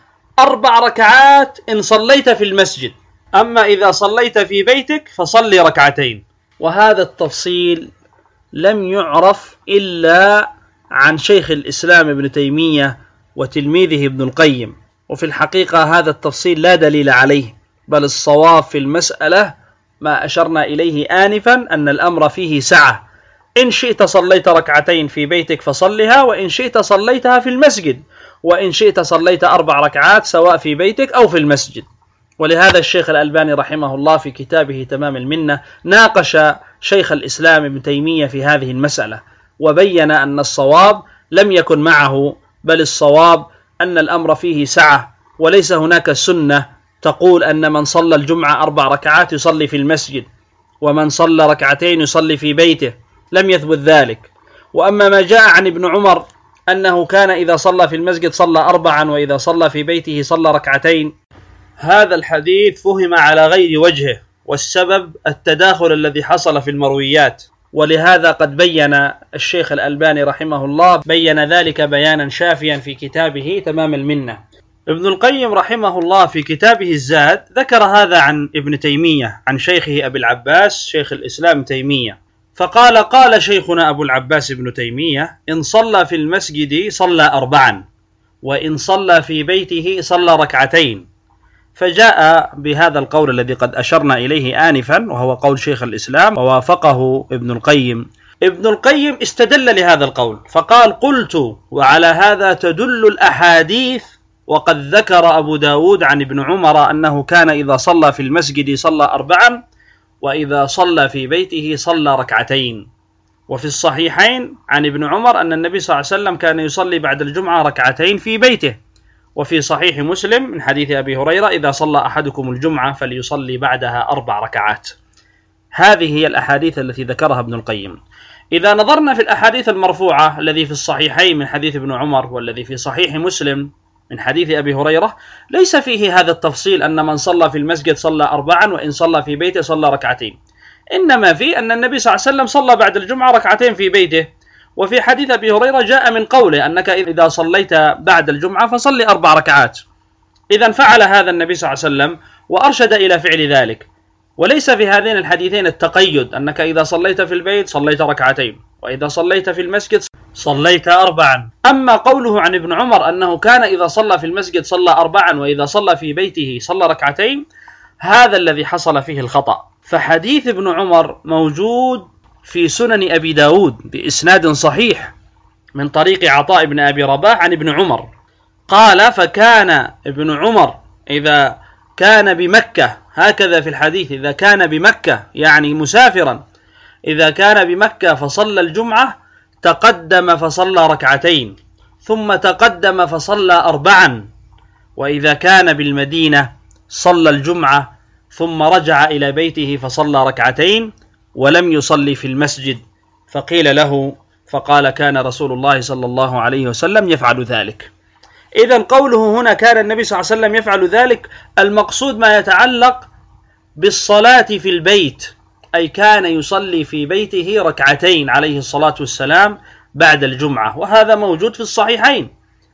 4 ركعات إن صليت في المسجد، أما إذا صليت في بيتك فصلي 2. وهذا التفصيل لم يعرف إلا عن شيخ الإسلام ابن تيمية وتلميذه ابن القيم، وفي الحقيقة هذا التفصيل لا دليل عليه، بل الصواب في المسألة ما أشرنا إليه آنفا، أن الأمر فيه سعة. إن شئت صليت 2 في بيتك فصلها، وإن شئت صليتها في المسجد، وإن شئت صليت 4 ركعات سواء في بيتك أو في المسجد. ولهذا الشيخ الألباني رحمه الله في كتابه تمام المنة ناقش شيخ الإسلام ابن تيمية في هذه المسألة، وبين أن الصواب لم يكن معه، بل الصواب أن الأمر فيه سعة، وليس هناك سنة تقول أن من صلى الجمعة 4 ركعات يصلي في المسجد، ومن صلى 2 يصلي في بيته، لم يثبت ذلك. وأما ما جاء عن ابن عمر أنه كان إذا صلى في المسجد صلى 4، وإذا صلى في بيته صلى 2، هذا الحديث فهم على غير وجهه، والسبب التداخل الذي حصل في المرويات. ولهذا قد بين الشيخ الألباني رحمه الله بين ذلك بيانا شافيا في كتابه تمام المنة. ابن القيم رحمه الله في كتابه الزاد ذكر هذا عن ابن تيمية عن شيخه أبي العباس شيخ الإسلام تيمية، فقال: قال شيخنا أبو العباس ابن تيمية: إن صلى في المسجد صلى 4، وإن صلى في بيته صلى 2. فجاء بهذا القول الذي قد أشرنا إليه آنفا، وهو قول شيخ الإسلام، ووافقه ابن القيم. ابن القيم استدل لهذا القول فقال: قلت: وعلى هذا تدل الأحاديث، وقد ذكر أبو داود عن ابن عمر أنه كان إذا صلى في المسجد صلى 4، وإذا صلى في بيته صلى 2. وفي الصحيحين عن ابن عمر أن النبي صلى الله عليه وسلم كان يصلي بعد الجمعة 2 في بيته. وفي صحيح مسلم من حديث أبي هريرة: إذا صلى أحدكم الجمعة فليصلي بعدها 4 ركعات. هذه هي الأحاديث التي ذكرها ابن القيم. إذا نظرنا في الأحاديث المرفوعة الذي في الصحيحين من حديث ابن عمر، والذي في صحيح مسلم من حديث أبي هريرة، ليس فيه هذا التفصيل أن من صلى في المسجد صلى 4، وإن صلى في بيته صلى 2. إنما في أن النبي صلى الله عليه وسلم صلى بعد الجمعة 2 في بيته. وفي حديث أبي هريرة جاء من قوله أنك إذا صليت بعد الجمعة فصلي 4 ركعات. إذا فعل هذا النبي صلى الله عليه وسلم وأرشد إلى فعل ذلك. وليس في هذين الحديثين التقيد أنك إذا صليت في البيت صليت 2، وإذا صليت في المسجد صليت 4. أما قوله عن ابن عمر أنه كان إذا صلى في المسجد صلى 4، وإذا صلى في بيته صلى 2، هذا الذي حصل فيه الخطأ. فحديث ابن عمر موجود في سنن أبي داود بإسناد صحيح من طريق عطاء بن أبي رباح عن ابن عمر قال: فكان ابن عمر إذا كان بمكة، هكذا في الحديث، إذا كان بمكة يعني مسافرا، إذا كان بمكة فصلى الجمعة تقدم فصلى 2، ثم تقدم فصلى 4، وإذا كان بالمدينة صلى الجمعة ثم رجع إلى بيته فصلى 2 ولم يصلي في المسجد. فقيل له فقال: كان رسول الله صلى الله عليه وسلم يفعل ذلك. إذن قوله هنا كان النبي صلى الله عليه وسلم يفعل ذلك، المقصود ما يتعلق بالصلاة في البيت، أي كان يصلي في بيته 2 عليه الصلاة والسلام بعد الجمعة، وهذا موجود في الصحيحين.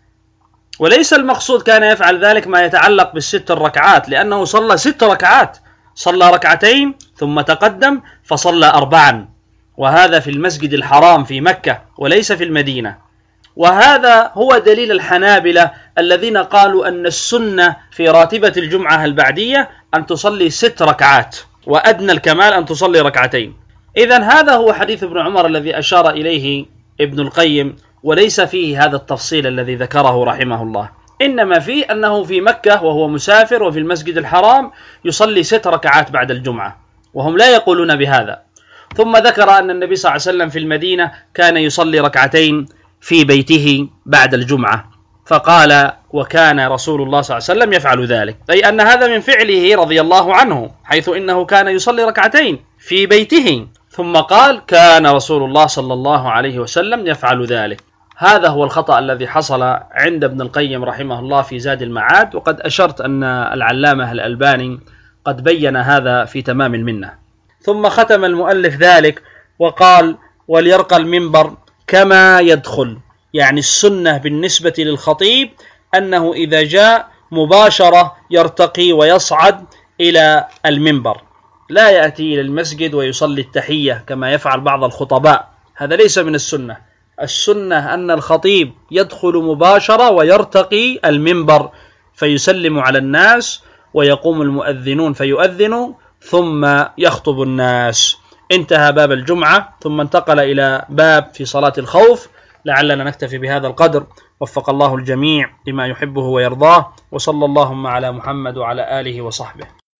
وليس المقصود كان يفعل ذلك ما يتعلق بالست الركعات، لأنه صلى 6 ركعات، صلى 2 ثم تقدم فصلى 4، وهذا في المسجد الحرام في مكة وليس في المدينة. وهذا هو دليل الحنابلة الذين قالوا أن السنة في راتبة الجمعة البعدية أن تصلي 6 ركعات، وأدنى الكمال أن تصلي 2. إذن هذا هو حديث ابن عمر الذي أشار إليه ابن القيم، وليس فيه هذا التفصيل الذي ذكره رحمه الله، إنما فيه أنه في مكة وهو مسافر وفي المسجد الحرام يصلي 6 ركعات بعد الجمعة، وهم لا يقولون بهذا. ثم ذكر أن النبي صلى الله عليه وسلم في المدينة كان يصلي 2 ركعتين في بيته بعد الجمعة، فقال وكان رسول الله صلى الله عليه وسلم يفعل ذلك، أي أن هذا من فعله رضي الله عنه، حيث إنه كان يصلي 2 ركعتين في بيته، ثم قال كان رسول الله صلى الله عليه وسلم يفعل ذلك. هذا هو الخطأ الذي حصل عند ابن القيم رحمه الله في زاد المعاد، وقد أشرت أن العلامة الألباني قد بين هذا في تمام المنة. ثم ختم المؤلف ذلك وقال وليرقى المنبر كما يدخل، يعني السنة بالنسبة للخطيب أنه إذا جاء مباشرة يرتقي ويصعد إلى المنبر، لا يأتي إلى المسجد ويصلي التحية كما يفعل بعض الخطباء، هذا ليس من السنة. السنة أن الخطيب يدخل مباشرة ويرتقي المنبر فيسلم على الناس، ويقوم المؤذنون فيؤذنوا ثم يخطب الناس. انتهى باب الجمعة، ثم انتقل إلى باب في صلاة الخوف. لعلنا نكتفي بهذا القدر، وفق الله الجميع لما يحبه ويرضاه، وصلى اللهم على محمد وعلى آله وصحبه.